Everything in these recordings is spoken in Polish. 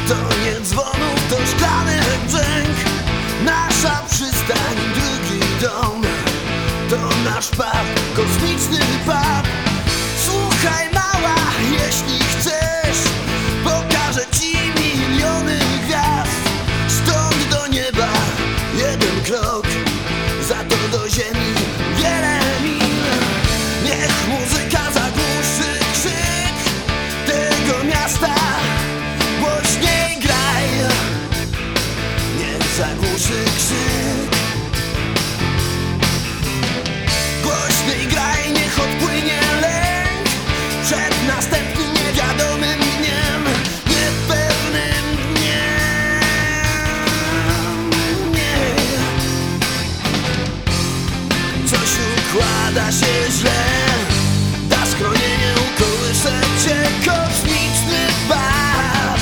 To nie dzwonów, to szklanych brzęk. Nasza przystań, drugi dom. To nasz pub, kosmiczny pub. Słuchaj mała, jeśli chcesz, pokażę ci miliony gwiazd. Stąd do nieba jeden krok, za to do ziemi wiele mil. Niech muzyka zagłuszy krzyk tego miasta. Głośniej graj, niech zagłuszy krzyk. Głośniej graj, niech odpłynie lęk przed następnym niewiadomym dniem, niepewnym dniem. Nie. Coś układa się źle, da schronienie, ukołysze cię kosmiczny pub.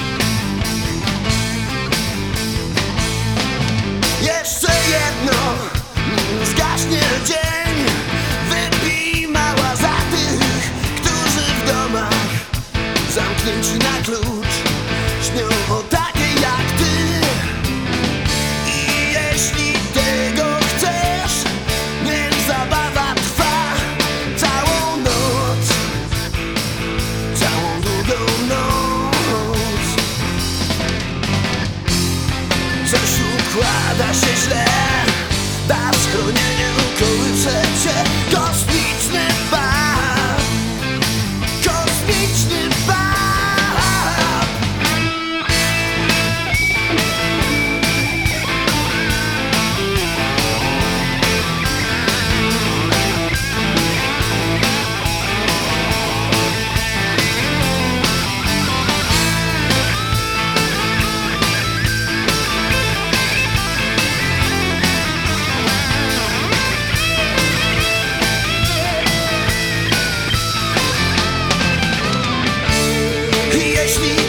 Jeszcze jedno, nim zgaśnie dzień. Wypij mała za tych, którzy w domach zamknięci na klucz śnią o takiej jak ty. I jeśli tego chcesz, niech zabawa trwa całą noc, całą długą noc. Coś układa się źle, da schronienie, ukołysze cię kosmiczny pub. Kosmiczny pub. Jeśli